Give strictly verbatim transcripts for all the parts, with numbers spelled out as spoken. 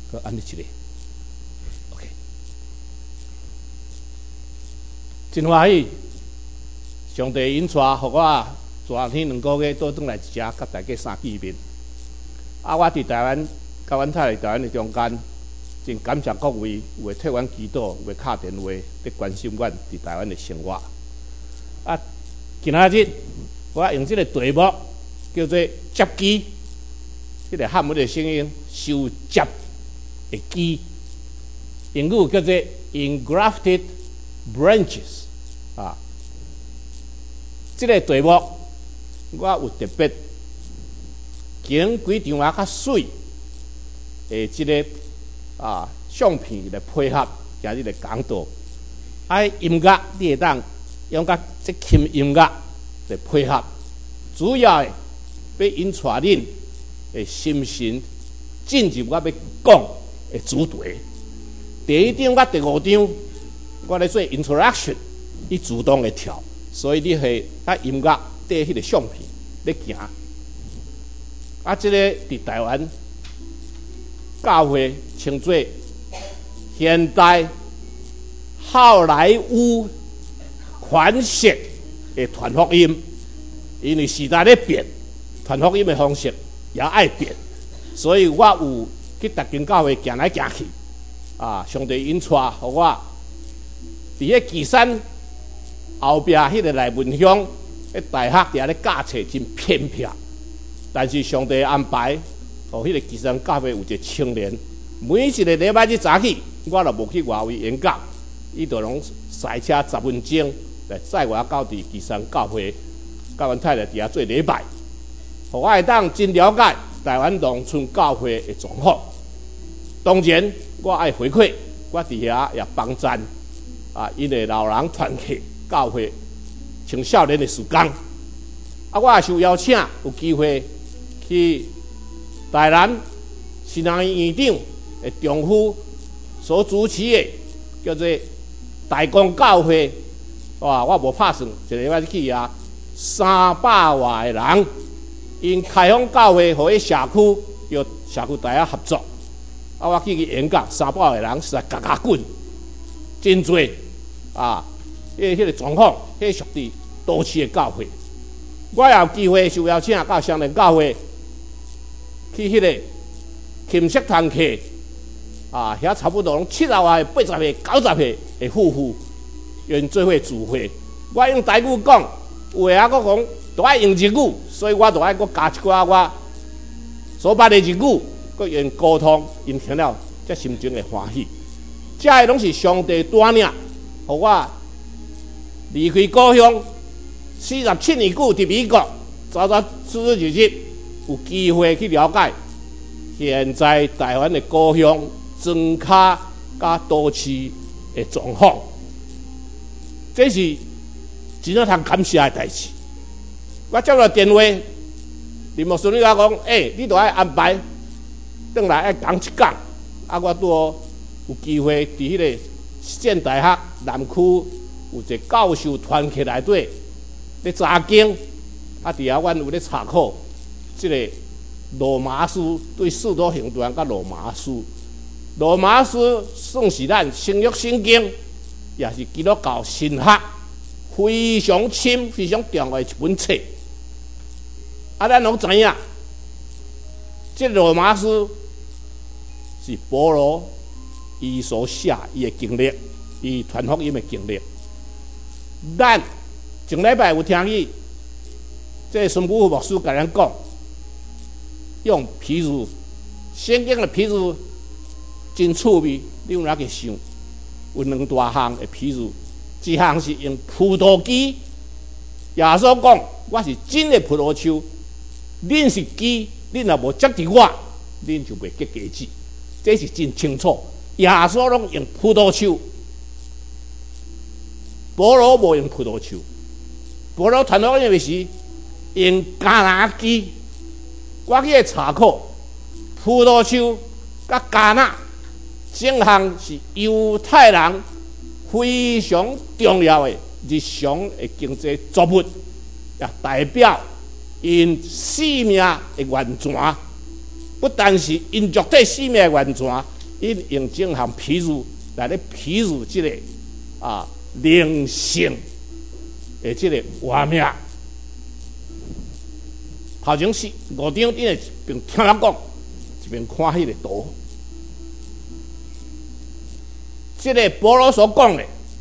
佮安尼一个 ，OK， 真欢喜，上帝引带，互我昨天两个月倒转来一只，甲大家相见面。啊，我伫台湾，甲阮太太台湾的中间，真感谢各位有会替阮祈祷，有会敲电话，伫关心阮伫台湾的生活。啊，今仔日我用这个题目叫做接基，这个汉文的声音收接的基，英语叫做 engrafted branches 啊。这个题目我有特别经几张啊较水的这个啊相片来配合今日的讲道，啊音乐你会当用甲这轻音乐来配合，主要的要引带恁的心神进入我要讲的主题。第一张甲第五张，我咧做 introduction， 伊自动会跳，所以你系啊音乐缀迄个相片咧行。啊，即、这个伫台湾教会称作现代好莱坞款式的传福音，因为时代咧变，传福音的方式也爱变，所以我有去逐间教会行来行去，啊，上帝引带，互我伫迄旗山后壁迄个内文乡，迄大学伫遐咧教册真偏僻。但是上帝安排，互迄个基山教会有一个青年，每一个礼拜日早起，我就无去外围演讲，伊就拢塞车十分钟来载我到伫基山教会，甲阮太太伫遐做礼拜，互我会当真了解台湾农村教会的状况。当然，我爱回馈，我伫遐也帮赞啊，因为老人团契教会青少年的时间，啊，我也受邀请有机会。去台南新南院长的丈夫所主持的叫做大公教会，哇！我无拍算，一个礼拜去啊，三百外的人，因开放教会和迄社区，叫社区大家合作。啊，我去去演讲，三百个人实在嘎嘎滚，真多啊！迄、迄个状况，迄属于都市的教会。我也有机会受邀请到双连教会。去迄个琴瑟团契啊，遐差不多拢七十岁、八十岁、九十岁的夫妇，愿做伙聚会。我用台语讲，有诶啊，我讲都爱用日语，所以我都爱搁加一寡我所捌的日语，搁用沟通，因听了才心情会欢喜。这个拢是上帝带领，互我离开故乡四十七年久伫美国，早早出出入入。有机会去了解现在台湾的故乡、庄卡甲都市的状况，这是真啊通感谢的代志。我接到电话，林牧师你甲讲，哎、欸，你都爱安排转来爱讲一讲。啊，我拄有机会伫迄个县大学南区有一个教授团契内底咧查经，啊，伫遐阮有咧查考。这个罗马书对使徒行传甲罗马书，罗马书算是咱新约圣经，也是基督教神学非常深、非常重要的一本册。啊，咱拢知影，这罗马书是保罗伊所写伊的经历，伊传福音的经历。咱上礼拜有听去，这个孙武牧师甲咱讲。用譬如圣经的譬如真趣味，你有哪个想？有两大项的譬如，一项是用葡萄枝。耶稣讲：“我是真的葡萄树，恁是枝，恁若无接伫我，恁就袂结果子。”这是真清楚。耶稣拢用葡萄树，保罗无用葡萄树。保罗传福音的时用橄榄枝。我去查考，葡萄树甲迦纳，正项是犹太人非常重要的日常的经济作物，也代表因生命的源泉。不但是因肉体生命的源泉， 因用这项譬喻来咧譬喻这个啊灵性的这个画面。头前是五张，因为一边听人讲，一边看迄个图。这个保罗所讲的，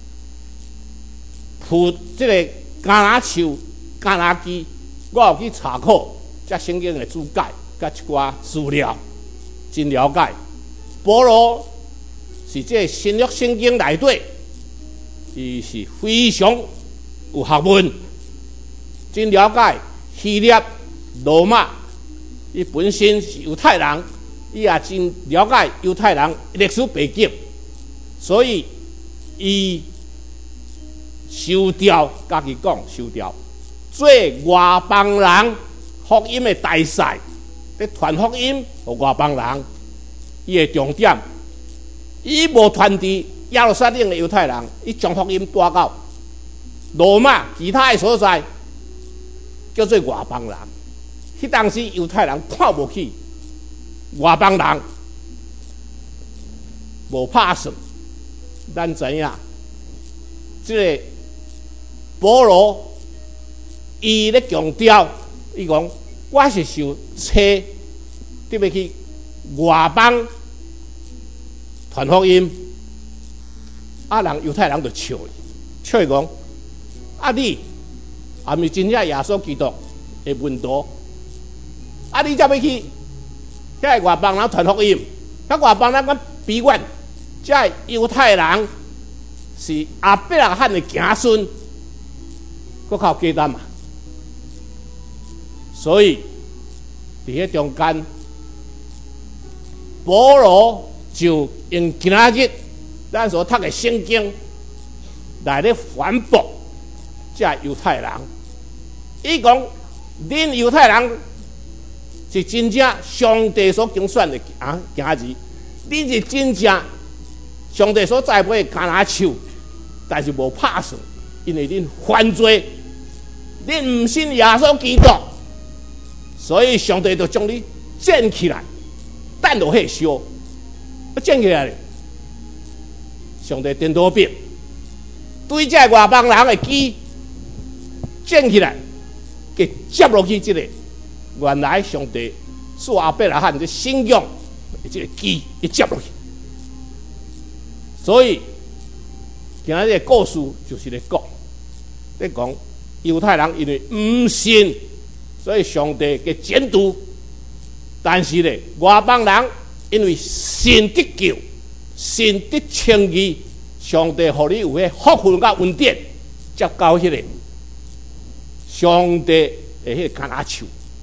葡这个橄榄树、橄榄枝，我有去查考这圣经的注解，甲一寡资料，真了解。保罗是这个新约圣经内底，伊是非常有学问，真了解希腊、罗马。伊本身是犹太人，伊也真了解犹太人历史背景。所以，伊收调，家己讲收调，做外邦人福音的大使，咧传福音给外邦人。伊的重点，伊无传伫耶路撒冷的犹太人，伊将福音带到罗马其他的所在，叫做外邦人。迄当时犹太人看无起外邦人，无拍算。咱知影，这个保罗伊咧强调，伊讲我是受车，对要去外邦传福音，啊人犹太人就笑伊，笑伊讲，啊你啊毋是真正耶稣基督的门徒，啊你才要去遐外邦人传福音，遐外邦人讲比阮。这犹太人是阿伯拉罕的子孙，搁靠简单嘛。所以伫迄中间，保罗就用今仔日咱所读的圣经来咧反驳这犹太人。伊讲，恁犹太人是真正上帝所拣选的啊，今仔日，恁是真正。上帝所栽培的橄榄树，但是无拍算，因为恁犯罪，恁唔信耶稣基督，所以上帝就将你建起来，等落去烧，要建起来咧。上帝颠倒变，对这外邦人的基建起来，给接落去这个原来上帝所阿伯拉罕的信仰的这个基，一接落去。所以，今仔日故事就是咧讲，咧讲犹太人因为唔信，所以上帝嘅监督；但是咧外邦人因为信得救、信得称义，上帝互你有迄福分甲恩典，接到迄个上帝的迄个橄榄树。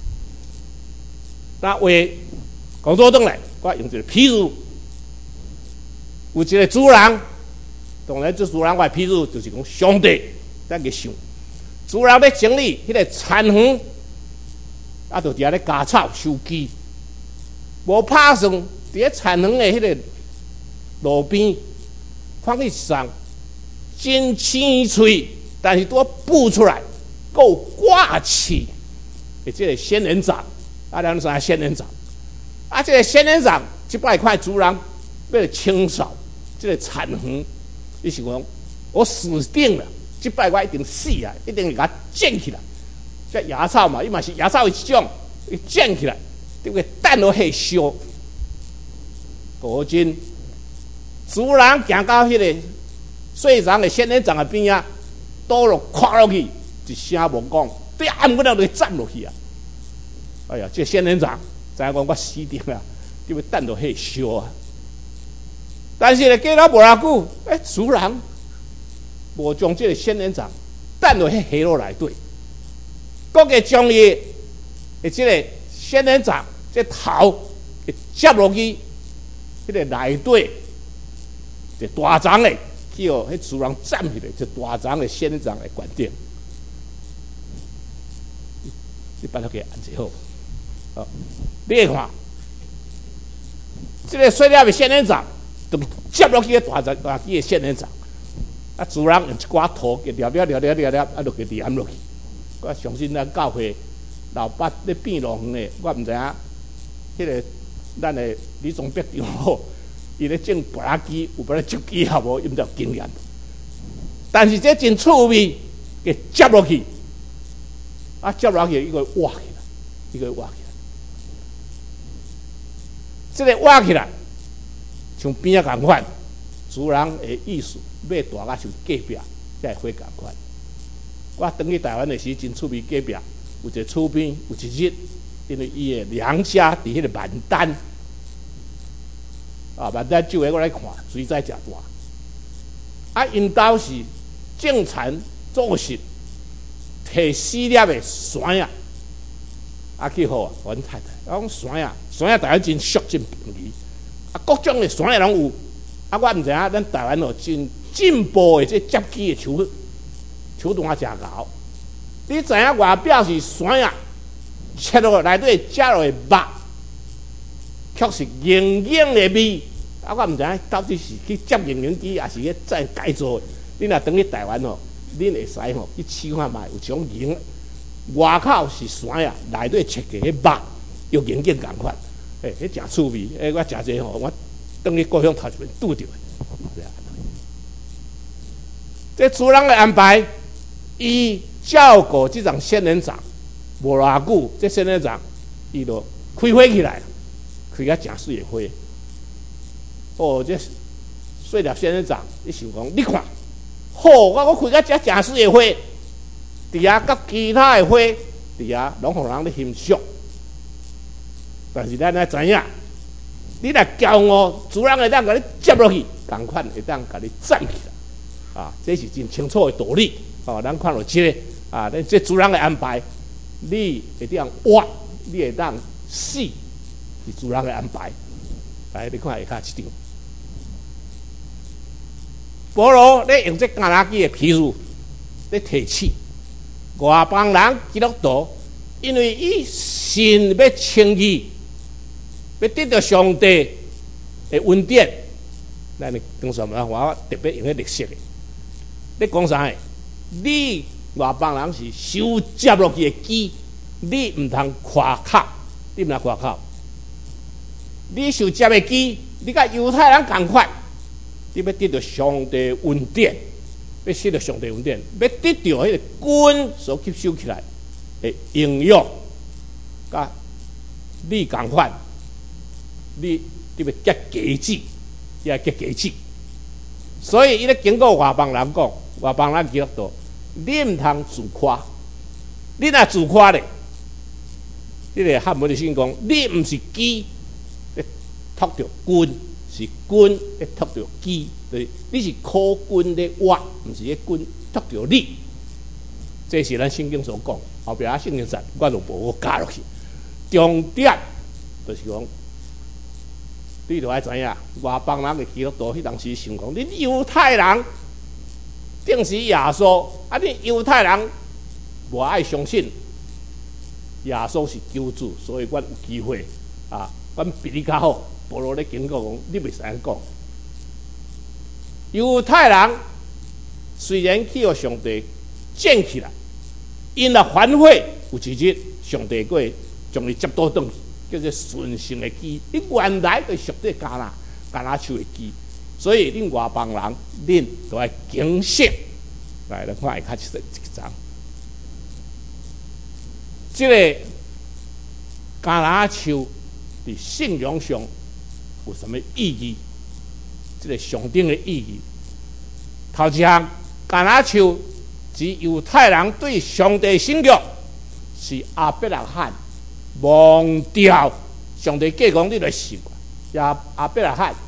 那话讲做转来，我用一个譬如。有一个主人，当然这主人我的譬喻就是讲上帝在个想，主人咧整理迄个田园，啊，就伫遐咧加草收机，无拍算伫咧田园的迄个路边，看去上真青翠，但是拄补出来够挂气的这个仙人掌，啊，咱知影仙人掌，啊，这个仙人掌一摆块主人要清扫。这个田园，伊是讲我死定了，这摆我一定死啊，一定给它建起来。这野草嘛，伊嘛是野草的一种，伊建起来，对不对？等落去烧。果真，主人行到迄个细长的仙人掌的边啊，倒落垮落去，一声无讲，对暗骨头就站落去啊！哎呀，这仙人掌，知影讲我死定了，对不对？等落去烧啊！但是咧，过了无偌久，哎，主人无将这个仙人掌等落去下落内底，国个将伊的这个仙人掌这头接落去，迄个内底这大长的，叫迄主人站起来，这大长的仙人掌的观点，你把它给按一好，好，你看，这个细粒的仙人掌。接落去个大只大支个仙人掌，啊，主人用一寡土给撩撩撩撩撩撩，啊，就给粘落去。我相信咱教会老八咧变路远的，我毋知影，迄个咱的李总别长好， 伊咧种拔拉机，有把咧捉机好无，有唔着经验。但是这真趣味，给接落去，啊，接落去伊个挖起来，伊个挖起来，这个挖起来，像边仔共款，主人的意思，要大甲像隔壁，才会共款。我等去台湾的时，真趣味，隔壁有一个厝边有一日，因为伊的娘家伫迄个万丹，啊，万丹酒的我来看，水灾诚大，啊，因兜是。种田做事，摕四粒的山啊，啊去好啊，阮太太，我讲山啊，山啊，台湾真俗真便宜，啊各种的山啊拢有，啊我毋知影，咱台湾哦真进步的这接机的手手段啊，诚高。你知影外表是山啊，切落内底食落的肉，却是硬硬的味，啊我毋知影到底是去接营养机，还是去再改造的。你若等去台湾吼，恁会使吼去试看卖，有种银，外口是山啊，内底切个迄肉又硬硬共款，诶、欸，迄诚趣味。诶、欸，我食这吼，我等去故乡头一遍拄着。这主人的安排，伊照顾这场仙人掌，无偌久，这仙人掌伊就开花起来，开啊诚水的花。哦，这细粒仙人掌，你想讲，你看。好，我我开甲遮诚水的花，伫遐甲其他的花，伫遐拢互人咧欣赏。但是咱咧知影，你若骄傲，主人会当甲你接落去，共款会当甲你站起来。啊，这是真清楚的道理。哦，咱看到这个啊，咱这主人的安排，你会当活，你会当死，是主人的安排。来，你看下骹这张。保罗咧用这橄榄枝的譬喻咧提起外邦人基督徒，因为伊信要称义，要得到上帝的恩典。咱当时嘛，我特别用迄绿色的，你讲啥个？你外邦人是受接落去的基，你唔通夸口，你唔通夸口。你受接的基，你甲犹太人同款。你要得到上帝恩典，要得到上帝恩典，要得到迄个根所吸收起来的营养，甲你共款，你你要结果子，也结果子。所以伊咧经过外邦人讲，外邦人基督徒，你唔通自夸，你若自夸咧，你个汉文的先讲，你唔是基，托着根。是根会托着基，对，你是苦根咧挖，毋是迄根托着你。这是咱圣经所讲，后壁啊圣经上我就无加落去。重点就是讲，你著爱知影，外邦人的基督徒迄当时想讲，你犹太人定是耶稣，啊，你犹太人无爱相信耶稣是救主，所以阮有机会啊，阮比你较好。保罗咧警告讲，你袂使安讲。犹太人虽然去互上帝建起来，因若反悔，有一日上帝会将你接倒转去，叫做顺性的基。你原来就属于橄榄橄榄树的基，所以恁外邦人，恁都要警醒。来，咱看下较一一张，这个橄榄树伫信仰上。有什么意义？这个上顶的意义。头一项，橄榄树是犹太人对上帝信仰，是亚伯拉罕忘掉上帝计讲，你来信。亚亚伯拉罕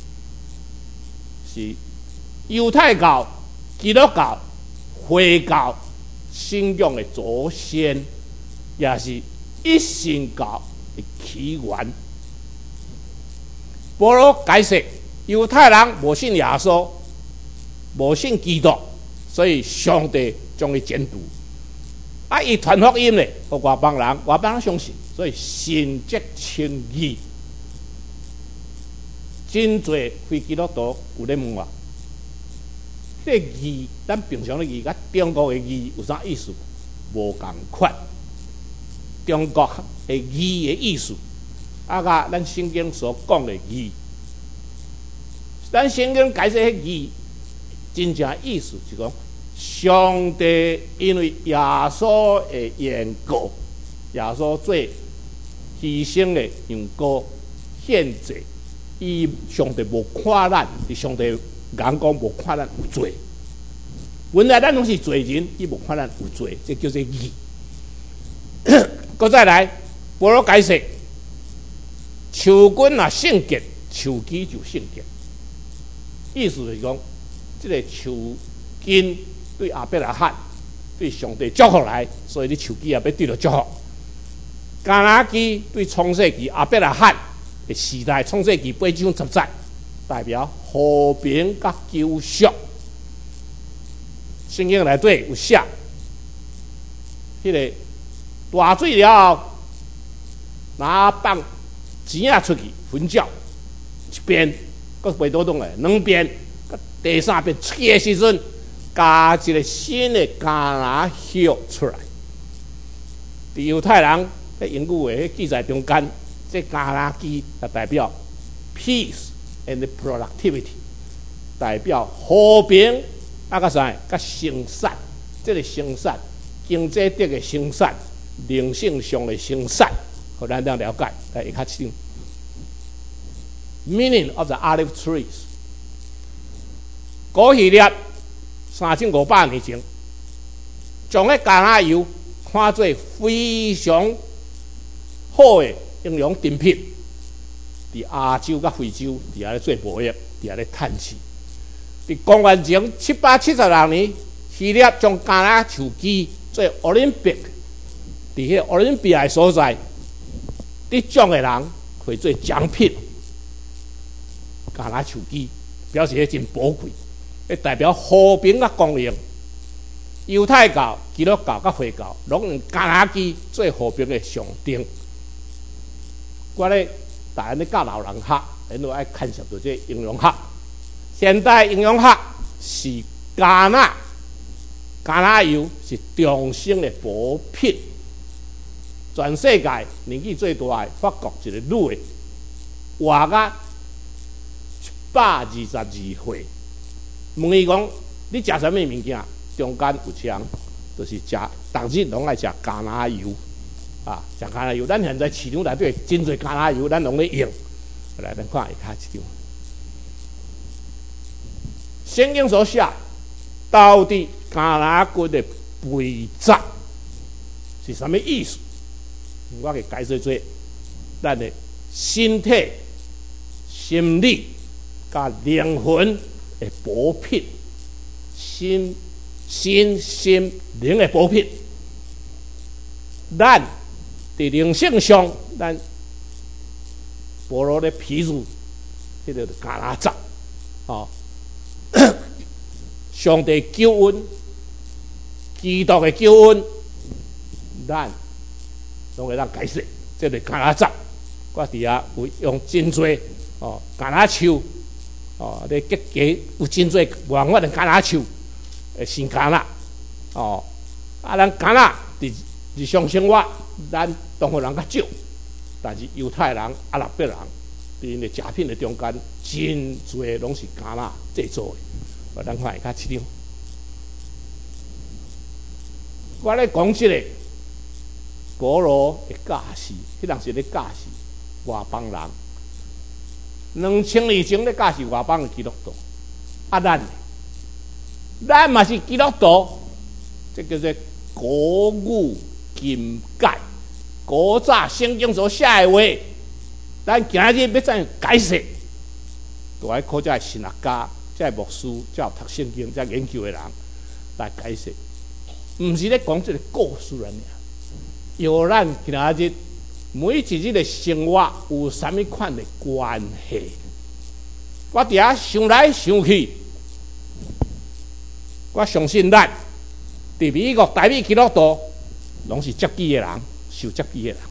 是犹太教、基督教、回教信仰的祖先，也是一神教的起源。保罗解释，犹太人无信耶稣，无信基督，所以上帝将伊剪除。啊，伊传福音咧，互外邦人，外邦人相信，所以信则称义。真侪非基督徒有咧问我，这义，咱平常的义，甲中国的义有啥意思？无共款。中国的义的意思。啊，甲咱圣经所讲的义， 咱圣经解释迄字，真正意思是讲，上帝因为耶稣的缘故，耶稣做牺牲的羊羔献祭，伊上帝无看咱，上帝眼光无看咱有罪。原来咱拢是罪人，伊无看咱有罪，这叫做义。搁再来，保罗解释，树根若圣洁，树枝就圣洁。意思是讲，这个树根对亚伯拉罕、对上帝祝福来，所以你树枝也要对着祝福。橄榄枝对创世纪亚伯拉罕的时代，创世纪八章十节，代表和平甲救赎。圣经内底有写，迄、那个大水了后，拿放钱啊出去分缴，一边搁袂倒动来，两边，第三边出去的时阵，加一个新的橄榄叶出来。伫犹太人喺英语的记载中间，这橄榄枝就代表 peace and productivity， 代表和平。啊，甲啥？甲生产，这个生产，经济得的生产，灵性上的生产，互咱当了解。来，一较清。Meaning of the olive trees。古希腊三千五百年前，将迄橄榄油看作非常好的营养珍品，伫亚洲甲非洲伫遐咧做贸易，伫遐咧趁钱。伫公元前七百七十六年，希腊将橄榄树枝做奥林匹克，伫迄奥林匹亚所在，得奖的人会做奖品。橄榄树枝表示迄真宝贵，迄代表和平甲公义。犹太教、基督教甲回教，拢用橄榄枝做和平的象征。我咧大人咧教老人学，因为爱看涉到这应用学。现代营养学是橄榄，橄榄油是终生的补品。全世界年纪最大的法国一个女的，活到一百二十二岁。问伊讲：你食啥物物件？中间有枪，就是食，逐日拢爱食橄榄油啊！食橄榄油，咱现在市场内底真侪橄榄油，咱拢咧用。来，咱看下下一张。圣经所写，到底橄榄骨的肥杂是什么意思？我给解释做咱的身体、心理、甲灵魂的补品，心、心、心灵的补品。咱伫灵性上，咱保罗的譬如，迄个橄榄杂，哦。上帝救恩，基督的救恩，咱拢会当解释。这个橄榄杂，我伫遐有用真多哦，橄榄树哦，咧结结有真多万法的橄榄树，诶，生橄榄哦，啊，咱橄榄伫日常生活，咱东方人较少，但是犹太人、阿拉伯人伫因的食品的中间，真多拢是橄榄制作的。我咱看下较七张。我咧讲即个保罗的教士，迄人是咧教士外邦人，两千年前咧教士外邦的基督徒。啊，咱咱嘛是基督徒，这叫做古语今解，古早圣经所写的话，咱今日要怎样解释？都爱靠这神学家。这牧师、这有读圣经、这研究的人来解释，唔是咧讲这个故事人尔，有咱今日每一日的生活有啥物款的关系？我伫遐想来想去，我相信咱伫美国台美基督徒拢是接机的人，受接机的人。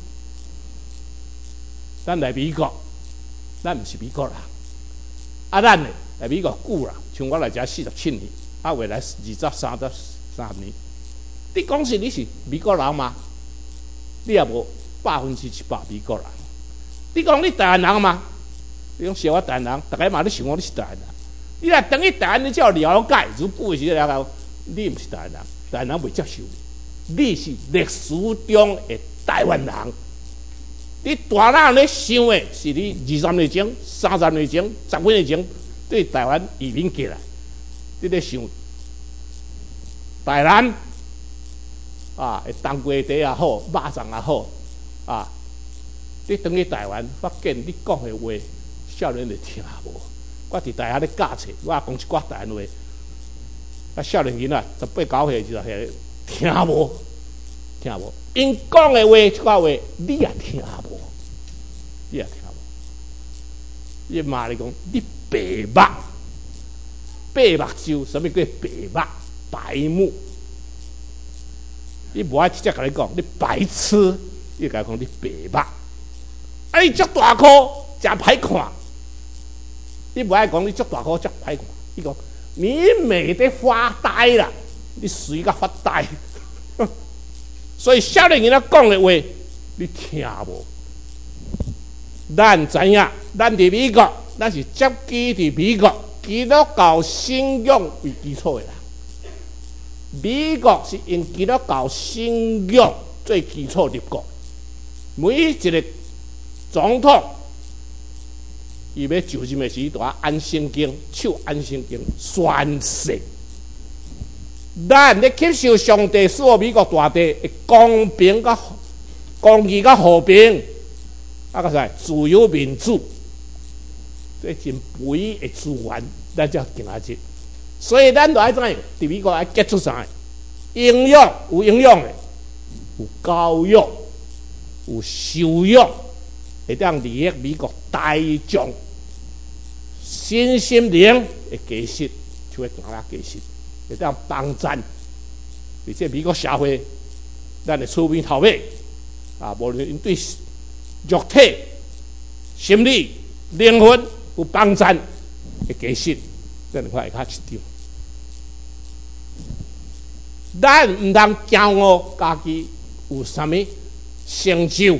咱来美国，咱唔是美国人，啊，咱呢？来美国久啦，像我来遮四十七年，啊，未来二十三十三年。你讲是你是美国人吗？你也无百分之一百美国人。你讲你台湾人吗？你讲是我台湾人，大家嘛你想我你是台湾人， 你若等于台湾，你才有了解，如不是了解，你毋是台湾人，台湾人袂接受你，你是历史中的台湾人。你大人咧想的是你二三年前、三十年前、十几年前对台湾移民过来，你咧想台南啊，会当归茶也好，肉粽也好啊，你等于台湾发现你讲的话，少年就听无。我伫台下咧教册，我讲一寡台湾话，啊，少年囡仔十八九岁就係听无，听无。因讲的话，即寡话你也听无，你也听无。伊骂你讲，你白目，白目洲，什么叫白目？白目。你无爱直接甲你讲，你白痴，你甲伊讲你白目。啊，你足大颗，真歹看。你无爱讲你足大颗，足歹看。你讲你美得发呆啦，你随甲发呆。所以少年人仔讲的话，你听无？咱知影，咱伫美国，咱是接基伫美国基督教信仰为基础的人。美国是用基督教信仰做基础立国，每一个总统，伊要就任的时，都要按圣经，手按圣经宣誓。咱咧接受上帝所美国大地的公平、甲公义、甲和平，啊个啥自由民主，这真肥的资源，咱才行下去。所以咱就爱怎样？伫美国爱结出啥？营养有营养的，有教育，有修养，会当利益美国大众身心灵的基石，就会行啦基石。会当帮赞，而且美国社会，咱的厝边头尾啊，无论因对肉体、心理、灵魂有帮赞的基石，咱就会较一张。咱唔通骄傲家己有啥物成就，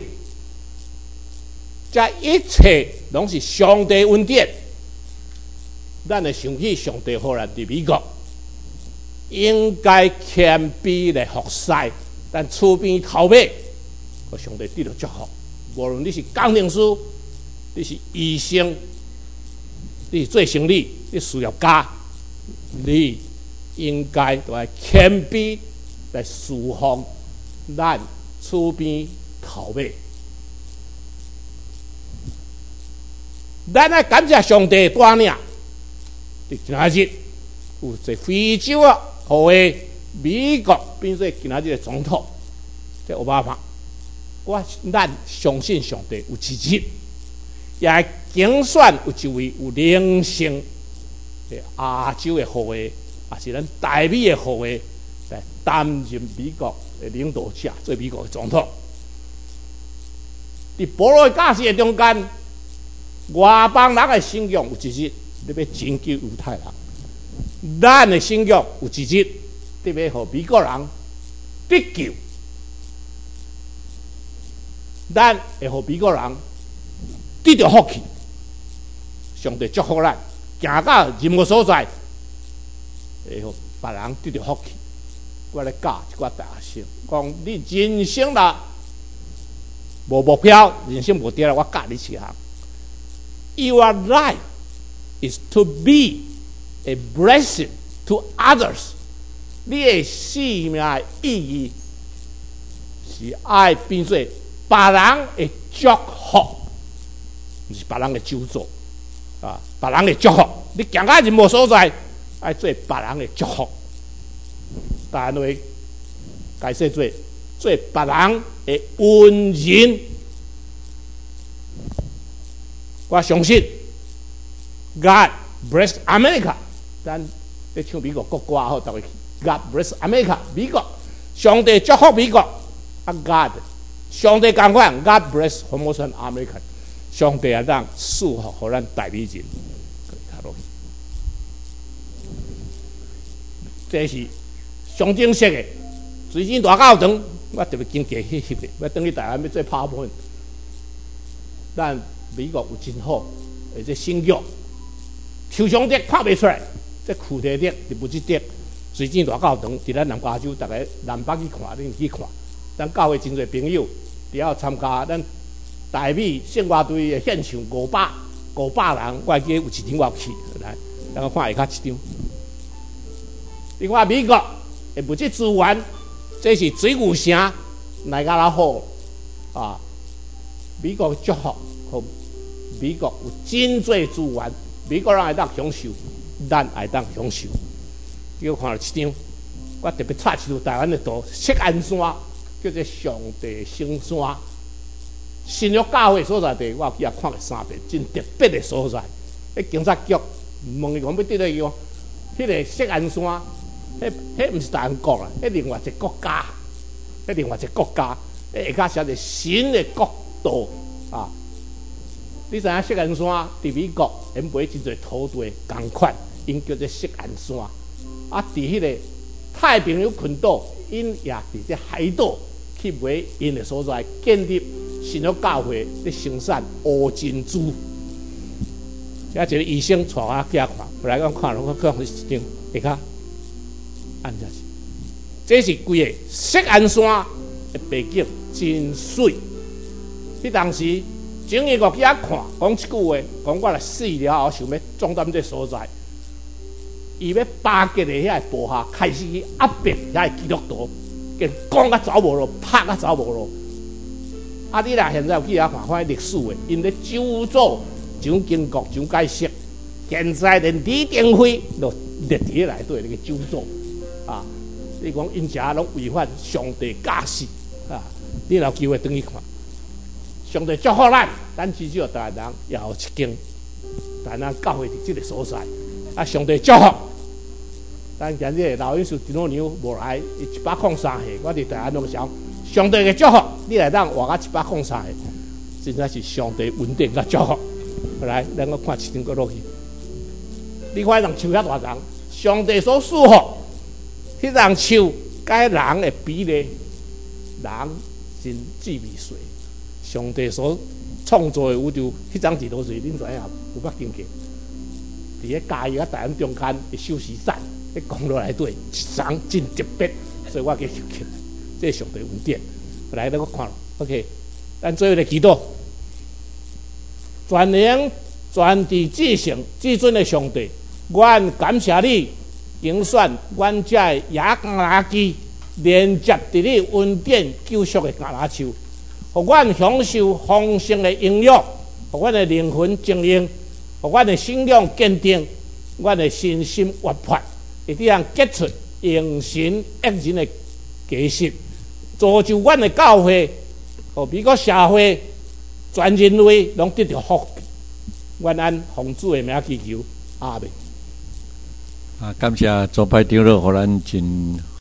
这一切拢是上帝恩典。咱会想起上帝互咱伫美国。应该谦卑来服侍，但厝边头尾，互上帝得到祝福。无论你是工程师，你是医生，你是做生意，你事业家，你应该都要谦卑来侍奉咱厝边头尾。咱要感谢上帝带领，伫今仔日有一非洲啊。何为美国变做今仔日的总统？即奥巴马，我咱相信上帝有支持，也竞选有一位有灵性的亚洲的后裔，也是咱台美的后裔来担任美国的领导者，做美国的总统。伫保罗教士的中间，外邦人的信仰有支持，你要拯救犹太人。咱的信仰有支持，特别互美国人得救，咱会互美国人得到福气。上帝祝福咱，行到任何所在，会互别人得到福气。我来教一寡大学生，讲你人生啦无目标，人生无对啦，我教你一项。Your life is to be a blessing to others， 你的生命的意义是爱变做别人的祝福，不是别人的咒诅啊！别人的祝福，你行到任何所在，爱做别人的祝福。但係解釋做做別人的恩人，我相信 God bless America。咱咧唱美國國歌好，大家 God bless America， 美國上帝祝福美國啊 God， 上帝講款 God bless Formosan America， 上帝啊讓祝福互咱台美人，這是象徵式嘅。最近大教堂，我特別經過去翕嘅，要等去台灣要做拍片。咱美國有真好，而且信仰。 受伤的看袂出来，这躯体的就不值得。水井大教堂伫咱南加州，大家南北去看，恁去看。咱教会真侪朋友，只要参加咱台美圣歌队的献唱五百五百人，我记得有一场我去，来，咱个看下较一张。另外美国的物质资源，这是水牛城来甲咱好啊！美国祝福，和美国有真侪资源，美国人会当享受，咱会当享受。叫看了一张，我特别插一张台湾的图，锡安山叫做上帝圣山，新约教会所在地，我有去遐看过三遍，真特别的所在。迄警察局问伊讲要伫咧个，迄个锡安山，迄迄毋是台湾国啦，迄另外一个国家，迄另外一个国家，迄下骹写着新的国度啊！你知影锡安山伫美国，因买真侪土地共款，因叫做锡安山。啊，伫迄个太平洋群岛，因也伫这海岛去买因的所在，建立新约教会咧生产乌珍珠。遐一个医生带我去遐看，后来我看了，我看一张，下骹按下去，这是规个锡安山的背景真水。迄当时整个我去遐看，讲一句话，讲我来死了后想要装担这所在。伊要巴结的遐个部下开始去压迫遐个基督徒，给讲甲走无路，拍甲走无路。啊，你若现在有去遐看看历史的，因咧救助蒋经国、蒋介石，现在连李登辉都列伫咧内底那个救助啊！你讲因遮拢违反上帝教示啊！你若有机会转去看，上帝祝福咱，咱至少台湾人也有一间台湾教会伫即个所在。啊！上帝祝福，咱今日老英叔前两年无来，伊一百零三岁，我伫台湾拢想，上帝嘅祝福，你来当活到一百零三岁，真正是上帝稳定嘅祝福。来，咱我看一张个落去，你看人树遐大丛，上帝所赐福，迄人树甲人嘅比例，人真智慧水，上帝所创造嘅宇宙，迄张地图是恁知影有捌经过？伫咧嘉义啊台湾中间的休息站，迄公路内底一丛真特别，所以我给翕起来。这是上帝恩典，来咱我看咯 ，OK， 咱最后来祈祷，全能全知至圣至尊的上帝，愿感谢你拣选阮遮的亚拿基，连接伫你恩典救赎的橄榄树，互阮享受丰盛的营养，互阮的灵魂精英。互阮的信仰坚定，阮的信心活泼，会这样结出用神益人的价值，造就阮的教会，互美国社会全人类拢得到福。阮按奉主的名祈求，阿门。 啊，感谢周派长老，互咱真。